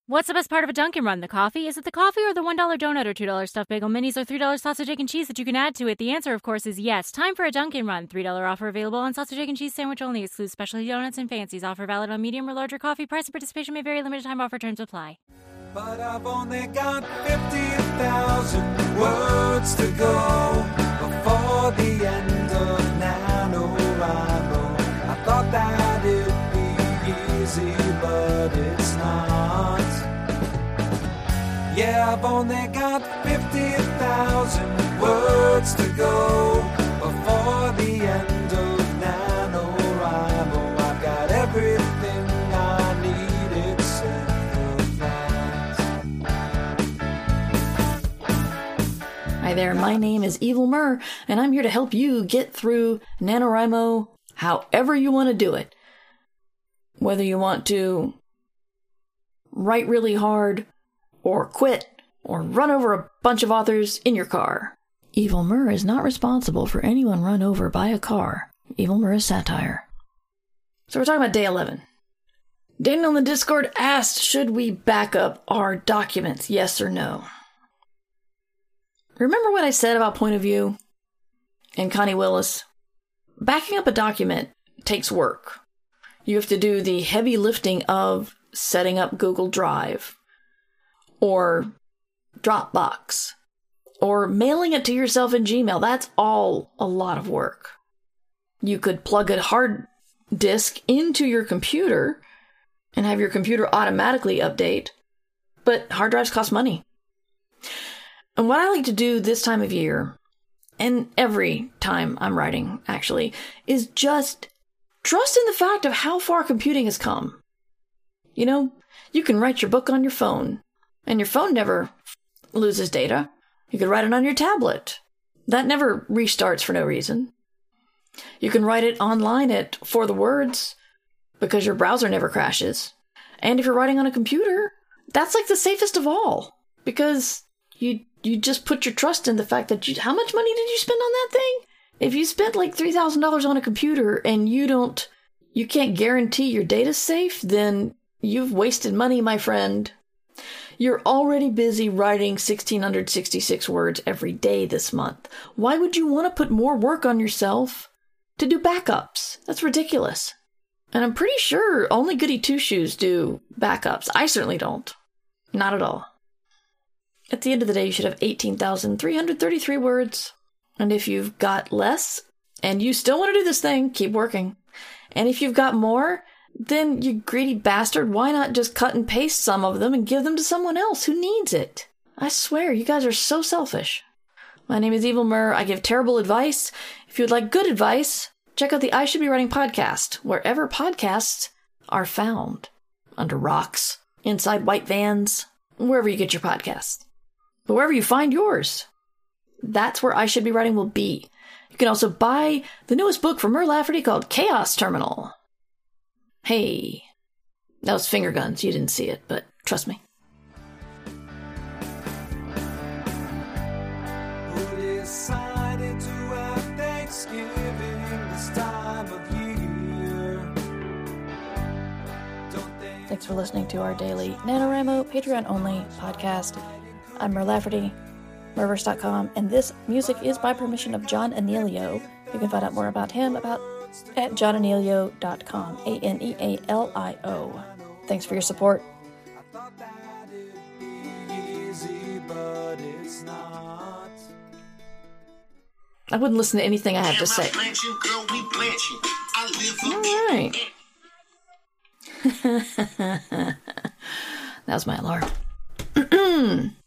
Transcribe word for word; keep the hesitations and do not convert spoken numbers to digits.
What's the best part of a Dunkin' Run? The coffee? Is it the coffee or the one dollar donut or two dollar stuffed bagel minis or three dollar sausage, egg, and cheese that you can add to it? The answer, of course, is yes. Time for a Dunkin' Run. three dollar offer available on sausage, egg, and cheese sandwich only. Excludes specialty donuts and fancies. Offer valid on medium or larger coffee. Price and participation may vary. Limited time offer. Terms apply. But I've only got fifty thousand words to go before the end of NaNoWriMo. I thought that it'd be easy, but it's not. Yeah, I've only got fifty thousand words to go before the end of NaNoWriMo. I've got everything I need except for that. Hi there, my name is Evil Mur, and I'm here to help you get through NaNoWriMo however you want to do it. Whether you want to write really hard, or quit, or run over a bunch of authors in your car. Evil Mur is not responsible for anyone run over by a car. Evil Mur is satire. So we're talking about day eleven. Daniel in the Discord asked, should we back up our documents, yes or no? Remember what I said about point of view and Connie Willis? Backing up a document takes work. You have to do the heavy lifting of setting up Google Drive, or Dropbox, or mailing it to yourself in Gmail. That's all a lot of work. You could plug a hard disk into your computer and have your computer automatically update, but hard drives cost money. And what I like to do this time of year, and every time I'm writing, actually, is just trust in the fact of how far computing has come. You know, you can write your book on your phone, and your phone never loses data. You could write it on your tablet. That never restarts for no reason. You can write it online at For the Words, because your browser never crashes. And if you're writing on a computer, that's like the safest of all, because you you just put your trust in the fact that you... How much money did you spend on that thing? If you spent like three thousand dollars on a computer and you don't... You can't guarantee your data's safe, then you've wasted money, my friend. You're already busy writing one thousand six hundred sixty-six words every day this month. Why would you want to put more work on yourself to do backups? That's ridiculous. And I'm pretty sure only goody two-shoes do backups. I certainly don't. Not at all. At the end of the day, you should have eighteen thousand three hundred thirty-three words. And if you've got less, and you still want to do this thing, keep working. And if you've got more, then you greedy bastard, why not just cut and paste some of them and give them to someone else who needs it? I swear, you guys are so selfish. My name is Evil Mur. I give terrible advice. If you would like good advice, check out the I Should Be Writing podcast, wherever podcasts are found. Under rocks, inside white vans, wherever you get your podcasts. But wherever you find yours, that's where I Should Be Writing will be. You can also buy the newest book from Mur Lafferty called Chaos Terminal. Hey, that was finger guns. You didn't see it, but trust me. Who decided to have Thanksgiving this time of year? Don't they... Thanks for listening to our daily NaNoWriMo Patreon-only podcast. I'm Mur Lafferty, Murverse dot com, and this music is by permission of John Anealio. You can find out more about him about at john anealio dot com, A N E A L I O. Thanks for your support. I thought that it'd be easy, but it's not. I wouldn't listen to anything I have to say. All right. That was my alarm.